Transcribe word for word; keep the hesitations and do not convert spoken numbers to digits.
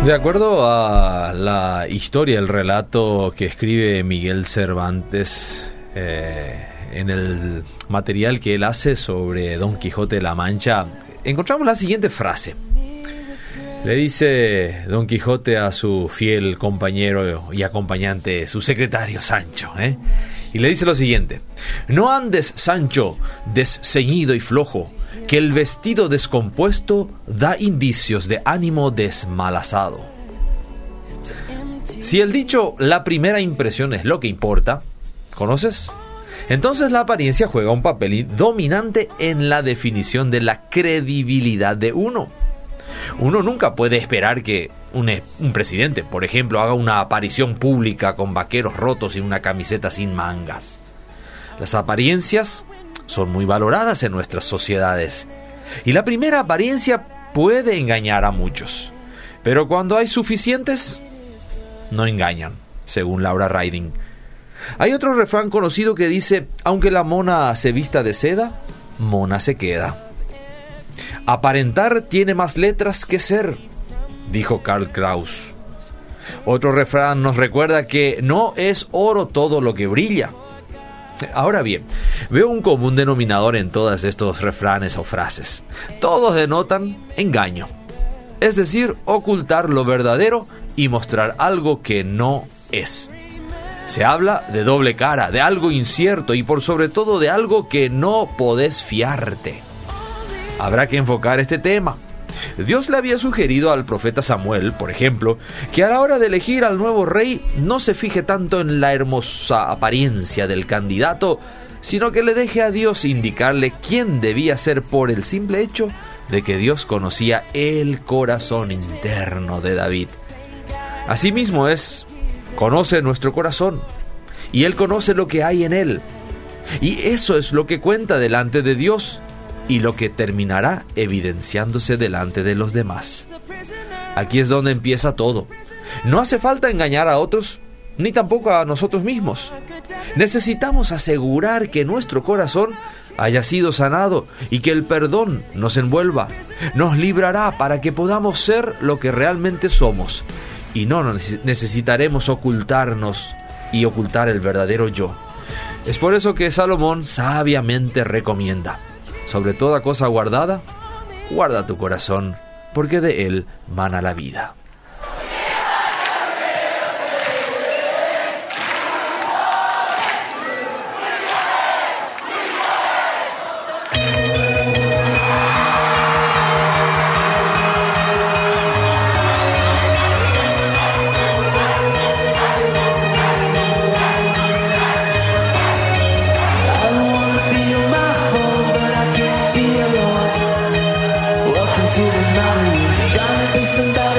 De acuerdo a la historia, el relato que escribe Miguel Cervantes eh, en el material que él hace sobre Don Quijote de la Mancha, encontramos la siguiente frase. Le dice Don Quijote a su fiel compañero y acompañante, su secretario Sancho, ¿eh? y le dice lo siguiente: no andes, Sancho, desceñido y flojo, que el vestido descompuesto da indicios de ánimo desmalazado. Si el dicho "la primera impresión es lo que importa", ¿conoces? Entonces la apariencia juega un papel dominante en la definición de la credibilidad de uno. Uno nunca puede esperar que un, un presidente, por ejemplo, haga una aparición pública con vaqueros rotos y una camiseta sin mangas. Las apariencias son muy valoradas en nuestras sociedades, y la primera apariencia puede engañar a muchos. Pero cuando hay suficientes, no engañan, según Laura Riding. Hay otro refrán conocido que dice: aunque la mona se vista de seda, mona se queda. Aparentar tiene más letras que ser, dijo Karl Kraus. Otro refrán nos recuerda que no es oro todo lo que brilla. Ahora bien, veo un común denominador en todos estos refranes o frases. Todos denotan engaño, es decir, ocultar lo verdadero y mostrar algo que no es. Se habla de doble cara, de algo incierto y por sobre todo de algo que no podés fiarte. Habrá que enfocar este tema. Dios le había sugerido al profeta Samuel, por ejemplo, que a la hora de elegir al nuevo rey no se fije tanto en la hermosa apariencia del candidato, sino que le deje a Dios indicarle quién debía ser, por el simple hecho de que Dios conocía el corazón interno de David. Asimismo es, conoce nuestro corazón, y Él conoce lo que hay en él. Y eso es lo que cuenta delante de Dios, y lo que terminará evidenciándose delante de los demás. Aquí es donde empieza todo. No hace falta engañar a otros, ni tampoco a nosotros mismos. Necesitamos asegurar que nuestro corazón haya sido sanado y que el perdón nos envuelva, nos librará para que podamos ser lo que realmente somos, y no necesitaremos ocultarnos y ocultar el verdadero yo. Es por eso que Salomón sabiamente recomienda: sobre toda cosa guardada, guarda tu corazón, porque de él mana la vida. To the mountain, trying to be somebody.